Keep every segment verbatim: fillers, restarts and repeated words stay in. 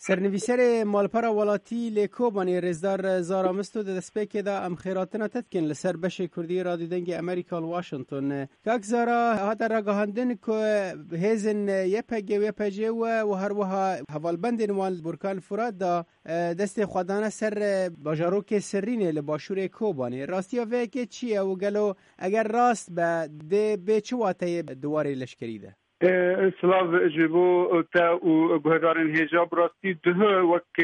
سرنویسر مالپارا ولاتی لکوبانی رزدار زارامستو دسپیک دا ام خیراتنا تتکن لسر بش کردی رادیو دنگ امریکا واشنطن کاک زارا هاتا راگاهندن که هیزن یپگه و یپجه و هر وها حوالبند نوان برکان فراد دا دست خودانه سر باجاروک سرینه لباشور کوبانی راستی اوه که چیه و گلو اگر راست به ده به چه واته دواره لشکری ده؟ سلاو جبو تا و گهدارن هجاب راستی ده وک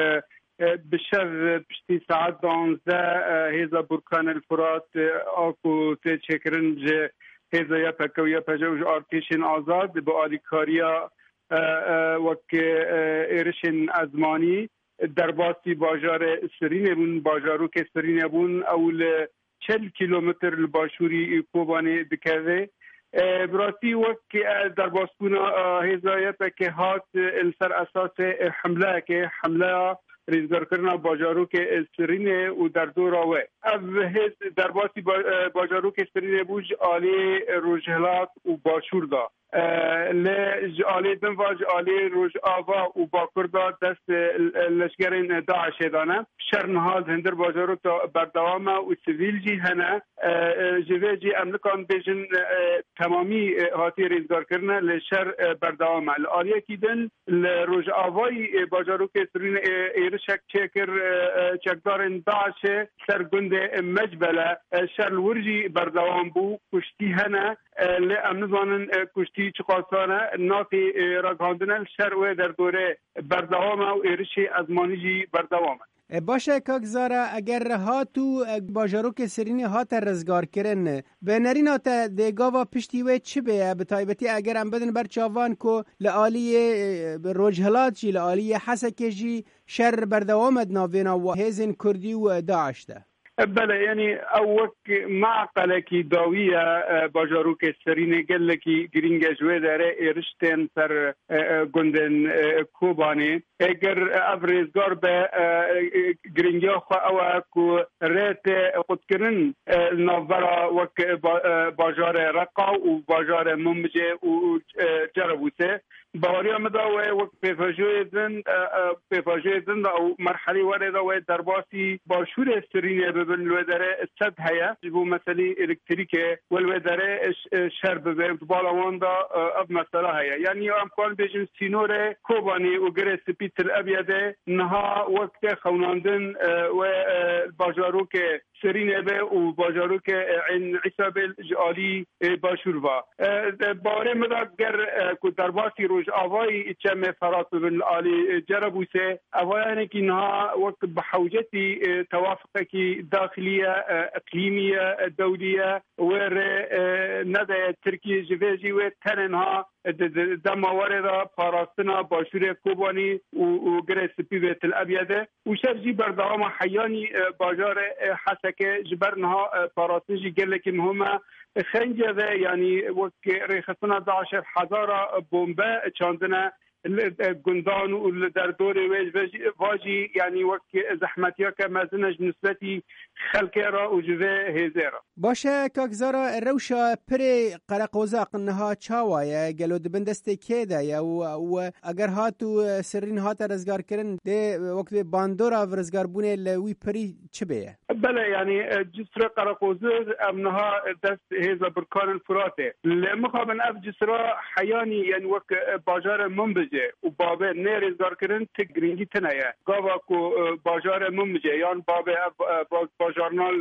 بشر پشتی ساعت دانزده هیزا برکان الفرات آکو تی چکرن جه هیزا یا پکو یا پجوج آرتیشن آزاد با آلیکاریا وک ایرشن ازمانی در باسی باجار سرینه بون باجارو که سرینه بون اول چل کیلومتر الباشوری کوبانی دکوه براستی وقت در باسپونا هزایت که هات سر اساس حمله که حمله ریزگار کردن باجارو که سرینه و در دو راوه او هز در باسی باجارو که سرینه بوج آلی روجهلات و باشور دا ل آلی دنواج آلی روج آوا و باکر دا دست لشکرین داعش دانه شرنهاز هندر باجارو تا بردوام و سویل جی هنه جوه جی املکان بیجن تمامی هاتی ریزگار کردن لشر بردوام آلیه کی دن لروج آوای باجارو که سرینه ایرشک چکر چکدارن داعش سرگند مجبله شر الورجی بردوام بو کشتی هنه لامنزانن کشتی چقاسانه ناقی راگاندنل شر در دوره بردوام و ایرشی ازمانیجی بردوام باشه کاک زارا اگر هاتو باجاروک سرینی هات رزگار کرن به نرین هات دیگاوا پشتی و چی به بطایبتی اگر هم بدن بر چاوان کو لعالی روجهلات جی لعالی حسکه جی شر بردوامد ناوینا و هیزن کردی و داعش ده بله یعنی اوک معقله کی داویه باجاروک سرینه گله کی گرینگ جوه داره ایرشتن سر گندن کوبانی اگر افریزگار به گرینگیا خو او کو ریت قدکرن نوورا وک باجار رقا و باجار ممجه و جربوسه باوری آمده و پیفاجوی زند پیفاجوی زند او مرحله وارد و درباسی باشور سرینه ببن لودره صد هیا بو مسئله الکتریکه ولودره شرب به بالوان دا اب مسئله هیا یعنی امکان بیشتر سینور کوبانی و گره سپیت الابیده نها وقت خوناندن و باجارو که سرینه به و باجارو که عین عصاب جالی باشور و باره مدگر کو درباسی روز آوای چم فرات بن علی جربوسه آوایانی که نها وقت بحوجتی توافقی داخلیه اقلیمیه دولیه و نده ترکیه جوزی و تنها دم وارد پاراستنا باشور کوبانی و گره سپیوت الابیده و شرجی بردوام حیانی باجار حسکه جبرنها پاراستنجی گله که مهمه خنجه ده یعنی وقت ریخستنا دعشر هزار بومبه چاندنه گندان و در دور واجی یعنی وقت زحمتیا که مزنج نسبتی خلقه را و جوه هزه را باشه کاک زارا روشا پری قرقوزاق نها چاوایه گلو دبندسته که ده یا و اگر هاتو سرین هات رزگار کرن ده وقت باندورا رزگار بونه لوی پری چه بیه؟ بله یعنی جسر قرقوزاق امنها دست هزا برکان الفراته لمخابن اف جسر حیانی یعنی وقت باجار منبجه و بابه نه رزگار کرن تگرینگی تنایه گاوا کو باجار منبجه یان بابه باجارنال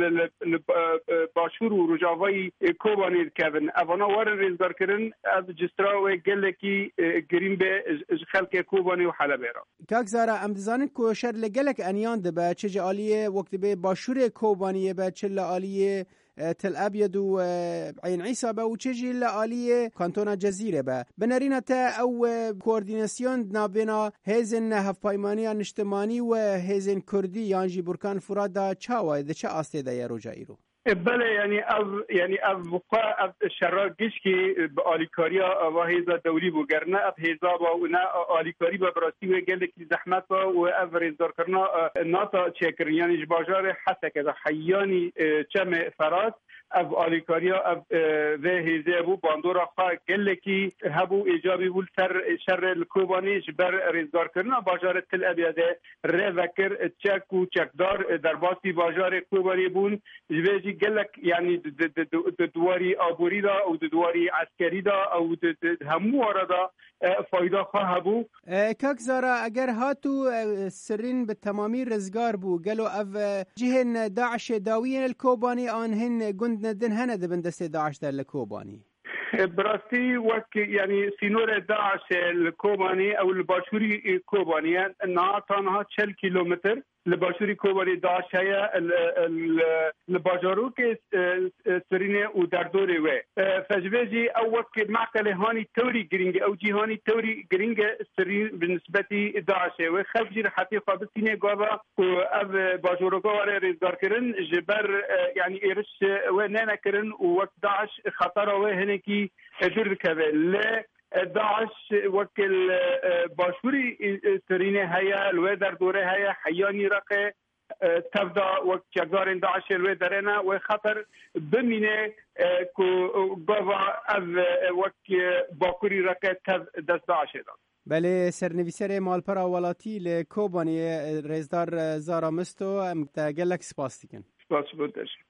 باشور و رجاوی کوبانی کردن اوانا وارن رزگار کردن از جسترا و گله کی گرین به خلق کوبانی و حلبه را کاک زارا امدزان کوشر لگلک انیان ده به چه جالیه وقت به باشور کوبانی به چه لالیه تل ابيض وعين عيسى با وتشجي لآلية كانتونا جزيرة با بنرينا تا او كورديناسيون نابنا هزن هفايمانيا نشتماني و هزن كردي يانجي بركان فرادا چاوا ده چه آسته ده يا رجائيرو بله یعنی از یعنی از وقع از شراکش که به آلیکاریا و هیزا دولی بگرنه از هیزا با اونا آلیکاری با براسی و گله کی زحمت با و از رزدار کرنا ناتا چکر یعنی جباجار حسک از حیانی چم فرات از آلیکاریا از و هیزا بو باندورا خواه گله کی هبو ایجابی بول سر شر الکوبانی جبر رزدار کرنا باجار تل ابیاده ره وکر چک و چکدار در باسی باجار کوبانی بون جبهی گلک یعنی دواری آبوری دا او دواری عسکری دا او همو آرادا فایده خواه بو. کاک زارا اگر هاتو سرین به تمامی رزگار بو گلو او جهن داعش داوین الکوبانی آنهن گند ندن هنه دبن دست داعش در الکوبانی براستی وقت یعنی سینور داعش الکوبانی او الباشوری کوبانی نه تنها چهل کیلومتر لباشوری کوبانی داعش هیا لباجارو که سرینه و در دوره و فجوزی او وقت معقل هانی توری گرینگ او جهانی توری گرینگ سرین بالنسبه داعش و خفجی حتی خابسینه گاوا و او باجارو گواره رزدار کرن جبر یعنی ایرش و نه کرن و وقت داعش خطر و هنکی جور كذا لا داعش وكل باشوري سرينه هيا الوادر دوره هيا حياني رقه تبدا وقت جزار داعش الوادرنا وخطر بمينه كو غوا از وقت باكوري رقه تب دست داعش دا بله سرنویسر مالپرا ولاتی لکوبانی رزدار زارا مستو ام تا گلک سپاس دیگن سپاس بودش